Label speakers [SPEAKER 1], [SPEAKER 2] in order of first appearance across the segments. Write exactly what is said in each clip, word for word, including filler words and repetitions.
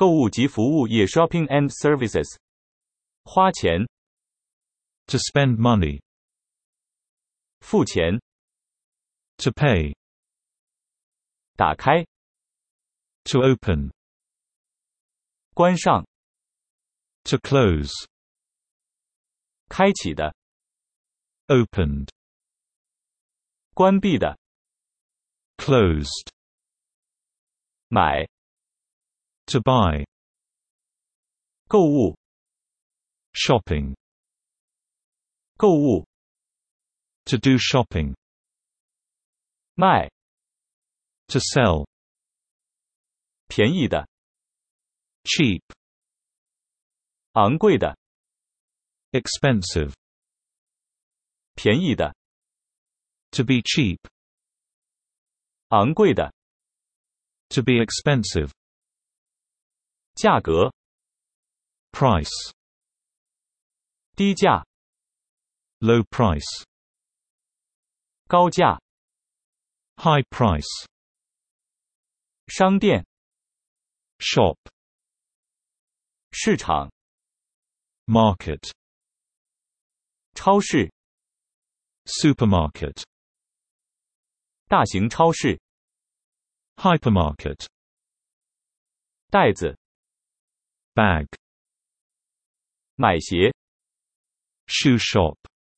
[SPEAKER 1] 购物及服务业 shopping and services 花钱
[SPEAKER 2] To spend money.
[SPEAKER 1] 付钱
[SPEAKER 2] To pay.
[SPEAKER 1] 打开
[SPEAKER 2] To open.
[SPEAKER 1] 关上
[SPEAKER 2] To close.
[SPEAKER 1] 开启的
[SPEAKER 2] Opened.
[SPEAKER 1] 关闭的
[SPEAKER 2] Closed.
[SPEAKER 1] 买
[SPEAKER 2] To buy.
[SPEAKER 1] 购物
[SPEAKER 2] Shopping.
[SPEAKER 1] 购物
[SPEAKER 2] To do shopping.
[SPEAKER 1] 卖
[SPEAKER 2] To sell.
[SPEAKER 1] 便宜的
[SPEAKER 2] Cheap.
[SPEAKER 1] 昂贵的
[SPEAKER 2] Expensive.
[SPEAKER 1] 便宜的
[SPEAKER 2] To be cheap.
[SPEAKER 1] 昂贵的
[SPEAKER 2] To be expensive.
[SPEAKER 1] 价格
[SPEAKER 2] Price.
[SPEAKER 1] 低价
[SPEAKER 2] Low price.
[SPEAKER 1] 高价
[SPEAKER 2] High price.
[SPEAKER 1] 商店
[SPEAKER 2] Shop.
[SPEAKER 1] 市场
[SPEAKER 2] Market.
[SPEAKER 1] 超市
[SPEAKER 2] Supermarket.
[SPEAKER 1] 大型超市
[SPEAKER 2] Hypermarket.
[SPEAKER 1] 袋子
[SPEAKER 2] Bag.
[SPEAKER 1] 买鞋
[SPEAKER 2] Shoe shop.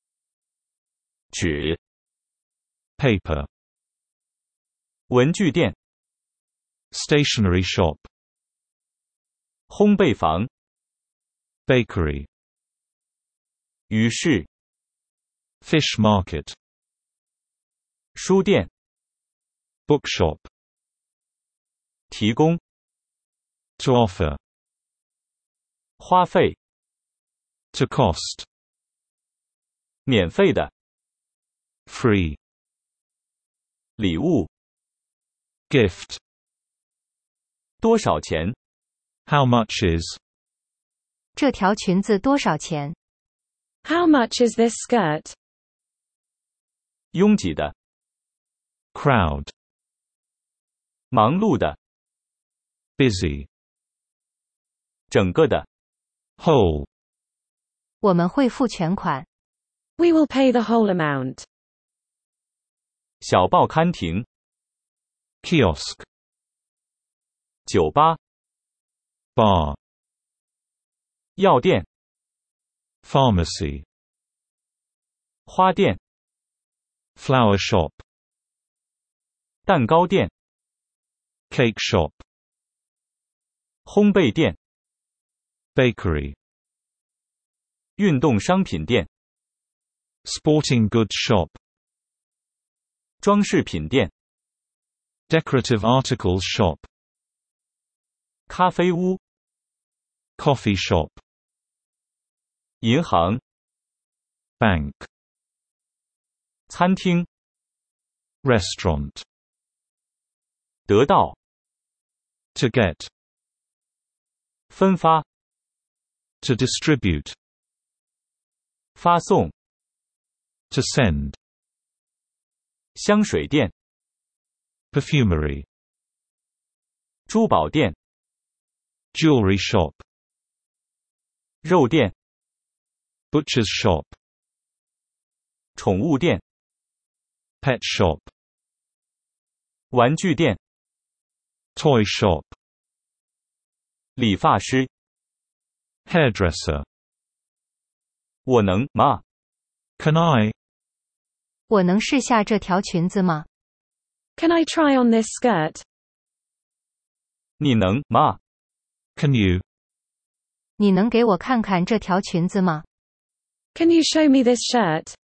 [SPEAKER 1] 纸
[SPEAKER 2] Paper.
[SPEAKER 1] 文具店
[SPEAKER 2] Stationery shop.
[SPEAKER 1] 烘焙房
[SPEAKER 2] Bakery.
[SPEAKER 1] 鱼市
[SPEAKER 2] Fish market.
[SPEAKER 1] 书店
[SPEAKER 2] Bookshop.
[SPEAKER 1] 提供
[SPEAKER 2] To offer.
[SPEAKER 1] 花费
[SPEAKER 2] To cost.
[SPEAKER 1] 免费的
[SPEAKER 2] Free.
[SPEAKER 1] 礼物
[SPEAKER 2] Gift.
[SPEAKER 1] 多少钱
[SPEAKER 2] How much is?
[SPEAKER 3] 这条裙子多少钱？
[SPEAKER 4] How much is this skirt?
[SPEAKER 1] 拥挤的
[SPEAKER 2] Crowd.
[SPEAKER 1] 忙碌的
[SPEAKER 2] Busy.
[SPEAKER 1] 整个的
[SPEAKER 2] Whole.
[SPEAKER 3] 我们会付全款。
[SPEAKER 4] We will pay the whole amount.
[SPEAKER 1] 小报刊亭
[SPEAKER 2] Kiosk.
[SPEAKER 1] 酒吧
[SPEAKER 2] Bar.
[SPEAKER 1] 药店
[SPEAKER 2] Pharmacy.
[SPEAKER 1] 花店
[SPEAKER 2] Flower shop.
[SPEAKER 1] 蛋糕店
[SPEAKER 2] Cake shop.
[SPEAKER 1] 烘焙店
[SPEAKER 2] Bakery.
[SPEAKER 1] 运动商品店
[SPEAKER 2] Sporting goods shop.
[SPEAKER 1] 装饰品店
[SPEAKER 2] Decorative articles shop.
[SPEAKER 1] 咖啡屋
[SPEAKER 2] Coffee shop.
[SPEAKER 1] 银行
[SPEAKER 2] Bank.
[SPEAKER 1] 餐厅
[SPEAKER 2] Restaurant.
[SPEAKER 1] 得到
[SPEAKER 2] To get.
[SPEAKER 1] 分发
[SPEAKER 2] To distribute.
[SPEAKER 1] 发送
[SPEAKER 2] To send.
[SPEAKER 1] 香水店
[SPEAKER 2] Perfumery.
[SPEAKER 1] 珠宝店
[SPEAKER 2] Jewelry shop.
[SPEAKER 1] 肉店
[SPEAKER 2] Butcher's shop.
[SPEAKER 1] 宠物店
[SPEAKER 2] Pet shop.
[SPEAKER 1] 玩具店
[SPEAKER 2] Toy shop.
[SPEAKER 1] 理发师
[SPEAKER 2] Hairdresser.
[SPEAKER 1] 我能吗
[SPEAKER 2] Can I?
[SPEAKER 3] 我能试下这条裙子吗？
[SPEAKER 4] Can I try on this skirt?
[SPEAKER 1] 你能吗
[SPEAKER 2] Can you?
[SPEAKER 3] 你能给我看看这条裙子吗？
[SPEAKER 4] Can you show me this shirt?